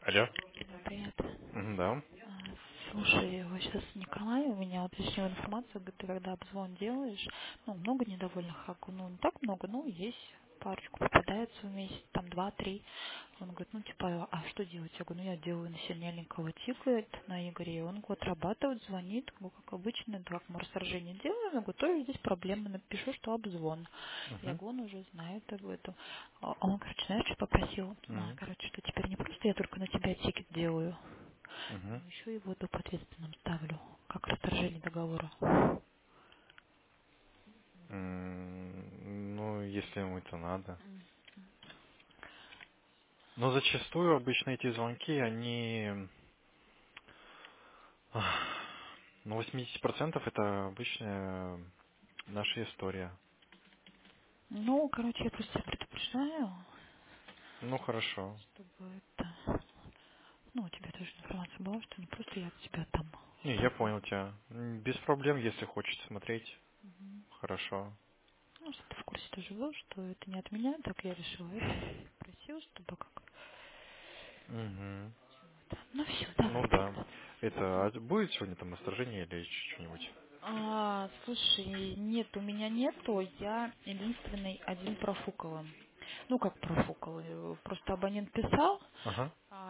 Алло. Да, привет. Да. Слушай, вот сейчас Николай у меня уточнил информацию, говорит, ты когда обзвон делаешь, ну, много недовольных, ну, не так много, ну, есть парочку попадается в месяц, там, два-три. Он говорит, ну, типа, а что делать? Я говорю, ну, я делаю на сильненького тикает на Игоре. Он говорит, отрабатывает, звонит, ну, как обычно, да, как мы расторжение делаем. Я говорю, тоже здесь проблема, напишу, что обзвон. Я Угу. говорю, он уже знает об этом. А он, короче, знаешь, что попросил? Угу. Короче, что теперь не просто я только на тебя тикет делаю, Угу. но еще его доп. Ответственным ставлю, как расторжение договора. Ну, если ему это надо. Но зачастую обычно эти звонки, они... Ну, 80% это обычная наша история. Ну, короче, я просто тебя предупреждаю, Ну, хорошо. чтобы это... Ну, у тебя тоже информация была, что не просто я от тебя там Не, я такой. понял тебя. Без проблем, если хочешь смотреть. Хорошо. Ну, что ты в курсе тоже был, что это не от меня, так я решила это. Просил, чтобы как... Угу. Ну все, Ну давай да. тогда. Это будет сегодня там насторожение или что-нибудь? Слушай, нет, у меня нету, я единственный один профукала. Ну, как профукала, просто абонент писал, Ага.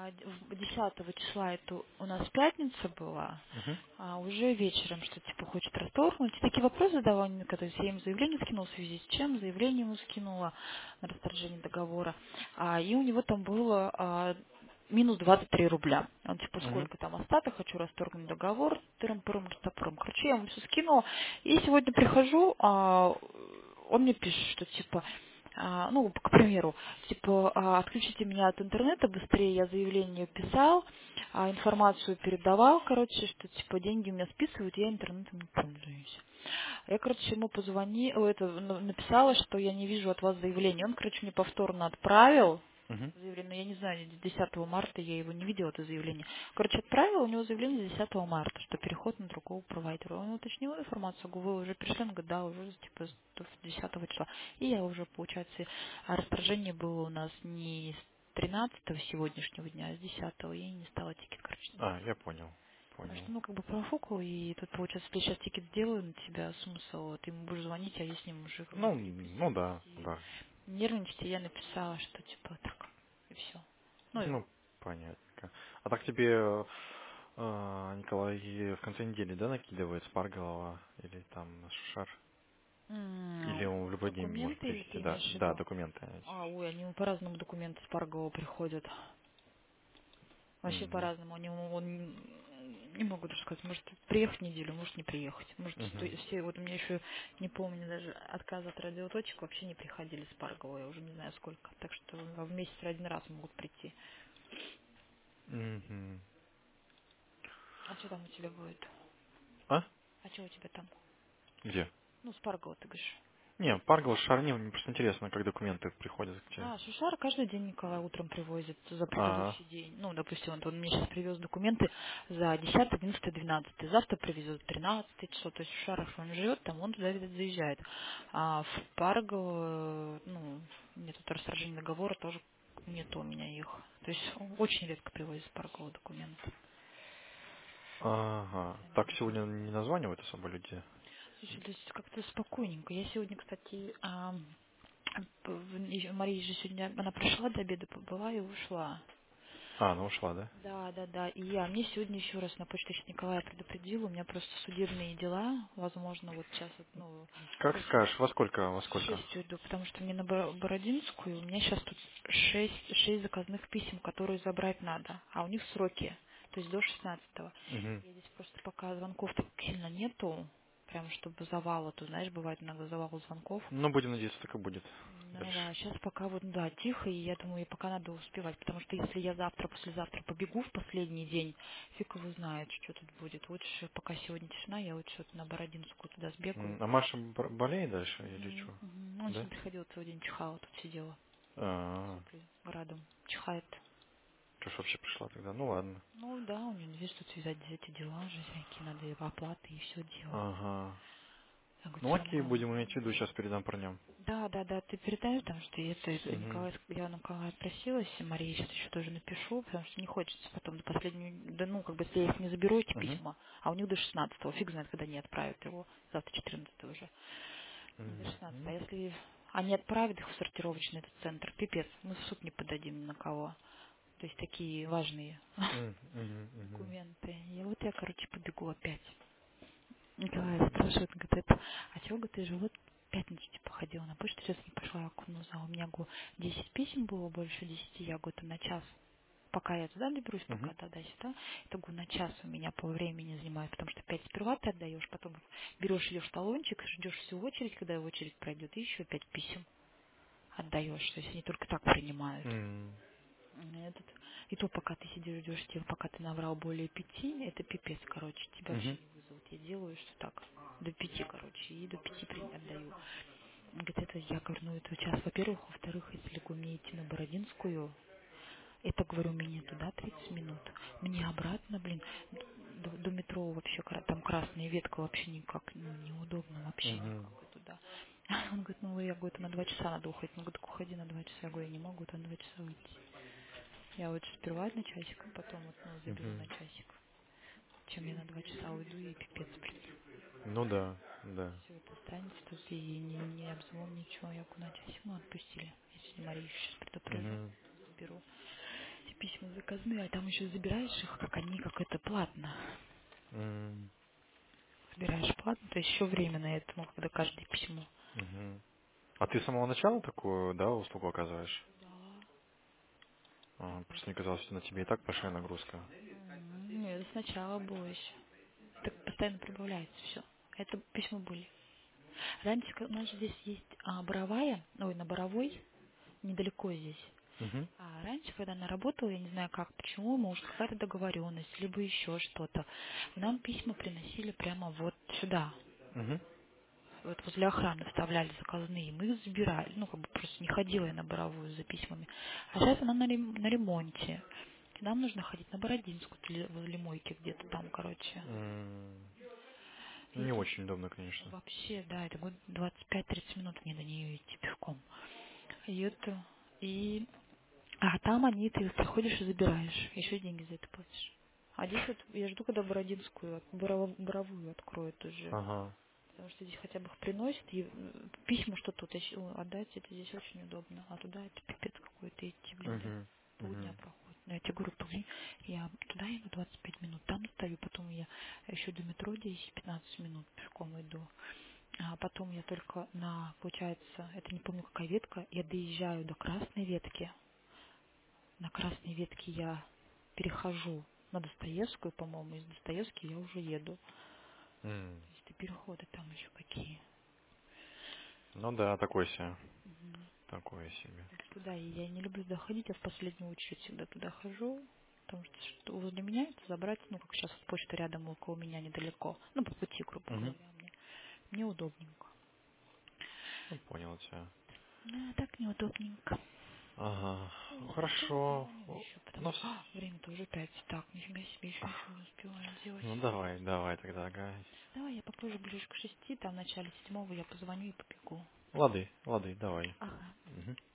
10 числа это у нас пятница была, Угу. а уже вечером, что типа хочет расторгнуть. И такие вопросы задавал, когда я ему заявление скинула, в связи с чем заявление ему скинула на расторжение договора. И у него там было минус 23 рубля. Он типа, Угу. сколько там остаток, хочу расторгнуть договор, тырым-пырым, растопырым. Короче, я ему все скинула. И сегодня прихожу, он мне пишет, что типа, ну, к примеру, типа, отключите меня от интернета быстрее, я заявление писал, информацию передавал, короче, что типа деньги у меня списывают, я интернетом не пользуюсь. Я, короче, ему написала, что я не вижу от вас заявления. Он, короче, мне повторно отправил Угу. заявление, но я не знаю, 10 марта я его не видела, это заявление. Короче, отправила у него заявление 10 марта, что переход на другого провайдера. Он уточнил информацию, говорю, вы уже пришли, он говорит, да, уже типа 10 числа. И я уже, получается, расторжение было у нас не с 13 сегодняшнего дня, а с 10 я и не стала тикет, короче, А, делать. я понял. Потому Понял. что, ну, как бы профукал, и тут, получается, если я сейчас тикет сделаю на тебя, смысл, ты ему будешь звонить, а я с ним уже как бы Ну переписываюсь да, и да. нервничать, и я написала, что типа так, и все. Ну, и Ну, понятненько. А так тебе Николай в конце недели, да, накидывает Спарголова или там Шушар? Или он в любой день может документы или привезти? ты Да, имеешь в да, виду? документы. Ой, они по-разному документы с Паргова приходят. Вообще Мгм. по-разному. Не могу даже сказать, может приехать неделю, может не приехать. Может, Мгм. все, вот у меня еще, не помню, даже отказы от радиоточек вообще не приходили с Паргова, я уже не знаю сколько. Так что в месяц один раз могут прийти. Мгм. А что там у тебя будет? А? А что у тебя там? Где? Ну, с Паргова, ты говоришь. Не, Паргол, Шушар, не, мне просто интересно, как документы приходят к тебе. Шушар каждый день Николай утром привозит за А, предыдущий день. Ну, допустим, вот он мне сейчас привез документы за 10, 11, 12. Завтра привезет 13 число. То есть в Шарах он живет, там он туда, видать, заезжает. А в Парго, ну, нет, тут расторжение договора тоже нет у меня их. То есть очень редко привозит с Паргова документы. ага. Сами Так сегодня приходят. не названивают особо люди? Слушай, то есть как-то спокойненько. Я сегодня, кстати, Мария же сегодня, она пришла до обеда, побыла и ушла. А, она ушла, да? Да, да, да. И мне сегодня еще раз на почту Николая предупредил, у меня просто судебные дела, возможно, вот сейчас, вот, ну, Как шесть, скажешь, во сколько, во сколько? 6 уйду, потому что мне на Бородинскую, у меня сейчас тут шесть заказных писем, которые забрать надо, а у них сроки, то есть до 16-го. Угу. Я здесь просто пока звонков так сильно нету, прям чтобы завала, ты знаешь, бывает иногда завал звонков. Ну, будем надеяться, так и будет Ну да, дальше. сейчас пока вот, да, тихо, и я думаю, и пока надо успевать, потому что если я завтра, послезавтра побегу в последний день, фиг его знает, что тут будет. Лучше, пока сегодня тишина, я лучше вот на Бородинскую туда сбегаю. А Маша болеет дальше или Угу, что? угу. Он Да? сегодня приходил целый день, чихала, тут сидела, А, сопли градом, чихает. что ж вообще пришла тогда? Ну ладно. Ну да, у нее, видишь, тут связать эти дела же всякие, надо и оплаты, и все делать. Ага. Я говорю, Ну прям окей, будем голодная. иметь в виду, сейчас передам парням. Да, да, да, ты передаешь, потому что Угу. Я на Николая просилась, и Марии сейчас еще тоже напишу, потому что не хочется потом до последнего, да ну, как бы, если я их не заберу, эти Угу. письма, а у них до 16-го, фиг знает, когда они отправят его, завтра 14 уже, до 16 а Угу. если они отправят их в сортировочный этот центр, пипец, мы в суд не подадим ни на кого, то есть такие важные Угу. документы, и вот я, короче, побегу опять. Николай спрашивает, говорит, это, а чего, говорит, ты же вот в пятницу типа ходила на почту, сейчас не пошла, я окунула, а у меня, говорю, 10 писем было, больше 10 я, говорю, это на час. Пока я туда доберусь, Угу. пока туда-сюда, это, говорю, на час у меня по времени занимает, потому что 5 сперва ты отдаешь, потом берешь, идешь в талончик, ждешь всю очередь, когда очередь пройдет, и еще 5 писем отдаешь, то есть они только так принимают. Угу. Этот, и то, пока ты сидишь, ждешь, пока ты набрал более 5, это пипец, короче, тебя вообще Угу. не вызовут. Я делаю, что так, до 5, короче, и до 5 отдаю. Он говорит, это я говорю, ну это час, во-первых, во-вторых, если мне идти на Бородинскую, это, говорю, мне туда 30 минут, мне обратно, блин, до метро вообще, там красная ветка вообще никак, ну, неудобно вообще Угу. никак и туда. Он говорит, ну я говорю, это на 2 часа надо уходить. Он говорит, так уходи на 2 часа. Я говорю, я не могу, там на 2 часа уйти. Я вот сперва на часик, а потом вот, ну, заберу Угу. на часик. Чем я на 2 часа уйду и пипец, блин. Ну да, да. Все это останется тут и не обзвон, ничего. Я на часик, ну, отпустили. Если Марию сейчас предупрежу, Угу. то заберу. Эти письма заказные, а там еще забираешь их, как они, как это платно. Забираешь платно, то есть еще время на это, ну, когда каждое письмо. Угу. А ты с самого начала такую, да, услугу оказываешь? Да. Просто мне казалось, что на тебе и так большая нагрузка. Нет, сначала было еще. Так постоянно прибавляется все. Это письма были. Раньше у нас же здесь есть Боровая, ой, на Боровой, недалеко здесь. Угу. А раньше, когда она работала, я не знаю как, почему, может, какая-то договоренность, либо еще что-то, нам письма приносили прямо вот сюда. Угу. Вот возле охраны вставляли заказные, мы их забирали. Ну, как бы просто не ходила я на Боровую за письмами. А сейчас она на ремонте. И нам нужно ходить на Бородинскую, возле мойки где-то там, короче. Не Если очень удобно, конечно. вообще, да, это 25-30 минут мне до нее идти пешком. И это, и а там они, ты приходишь и забираешь, еще деньги за это платишь. А здесь вот я жду, когда Бородинскую, Боровую откроют уже. Ага. Потому что здесь хотя бы их приносят, и письма что тут отдать, это здесь очень удобно. А туда это пипец какой-то идти, блин, Угу. полдня Угу. проходит. Но я тебе говорю, я туда иду 25 минут, там стою, потом я еще до метро 10-15 минут пешком иду. А потом я только получается, это не помню какая ветка, я доезжаю до красной ветки. На красной ветке я перехожу на Достоевскую, по-моему, из Достоевской я уже еду. То есть и переходы там еще какие. Ну да, такой себе. Мгм. Такое себе. Вот туда и я не люблю доходить, я в последнюю очередь всегда туда хожу, потому что возле меня это забрать, ну, как сейчас почта рядом около меня недалеко, ну, по пути, грубо Угу. говоря, мне удобненько. Ну, понял тебя. Да, так неудобненько. Ага. Ну, пойду Хорошо. позвоню еще, потому Ну, что время-то уже 5. Так, нифига себе, еще ничего не успеваю делать. ну давай, давай тогда, ага. Давай я попозже, ближе к 6, там в начале 7 я позвоню и побегу. Лады, лады, давай. Ага. Мгм.